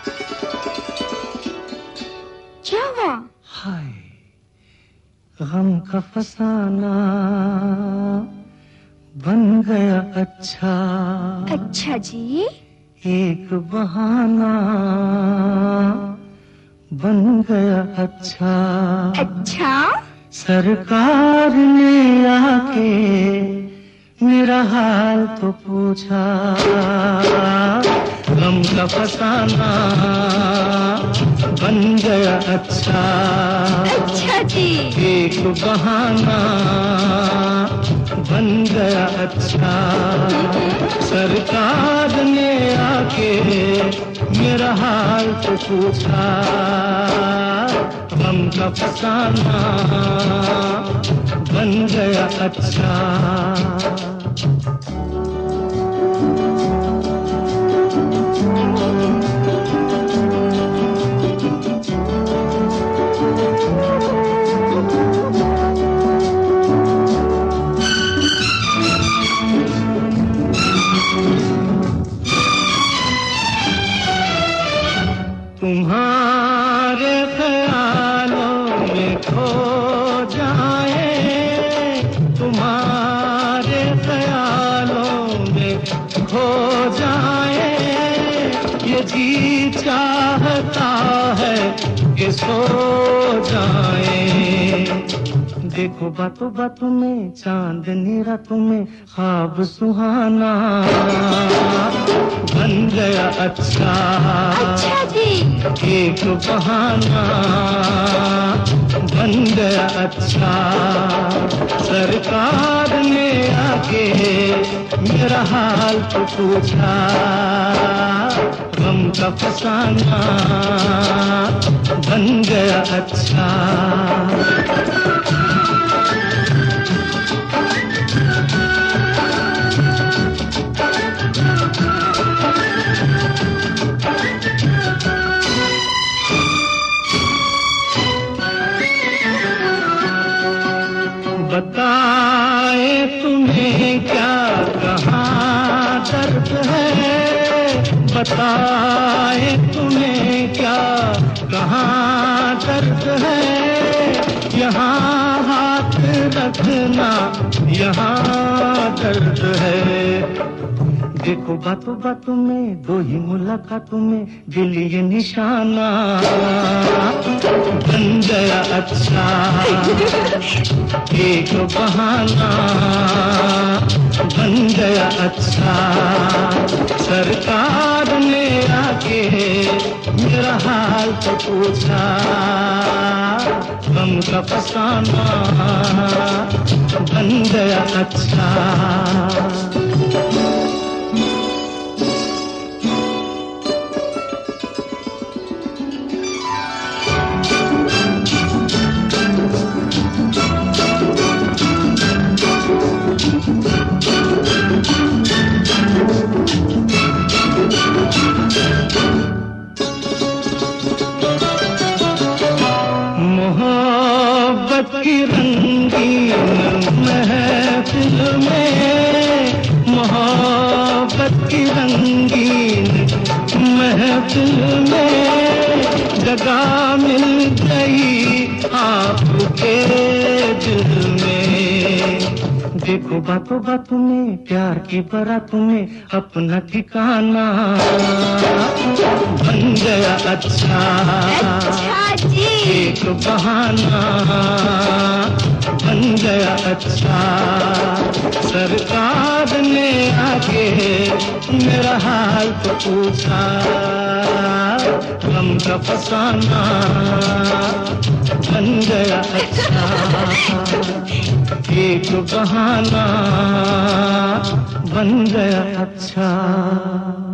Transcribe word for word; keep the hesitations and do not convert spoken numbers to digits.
क्या हुआ? हाय गम का फसाना बन गया अच्छा। अच्छा जी। एक बहाना बन गया अच्छा। अच्छा सरकार ने आके मेरा हाल तो पूछा। गम का फसाना बन गया अच्छा। अच्छा जी। एक बहाना बन गया अच्छा। सरकार ने आके मेरा हाल तो पूछा। गम का फसाना बन गया अच्छा। तुम्हारे ख्यालों में खो जाए, तुम्हारे ख्यालों में खो जाए, ये जी चाहता है कि सो जाए। देखो बातों बातों में चांदनी रातों में ख्वाब सुहाना बन गया अच्छा। अच्छा जी। एक बहाना बन गया अच्छा। सरकार ने आके मेरा हाल तो पूछा। गम का फसाना बन गया अच्छा। बताए तुम्हें क्या कहाँ दर्द है, बताए तुम्हें क्या कहाँ दर्द है। यहाँ हाथ रखना यहाँ दर्द है। देखो बातों बातों में दो ही मुलाकातों में दिल ये निशाना बन गया अच्छा। एक बहाना बन गया अच्छा। सरकार ने आके मेरा हाल तो पूछा। गम का फसाना बन गया अच्छा। मोहब्बत की रंगीन महफिल में, मोहब्बत की रंगीन महफिल में जगह मिल गई आपके दिल में। देखो बातों बातों में प्यार की बारातों में अपना ठिकाना बन गया अच्छा। अच्छा जी। एक बहाना बन गया अच्छा। सरकार ने आके मेरा हाल तो पूछा। गम का फसाना बन गया अच्छा। एक बहाना बन गया अच्छा।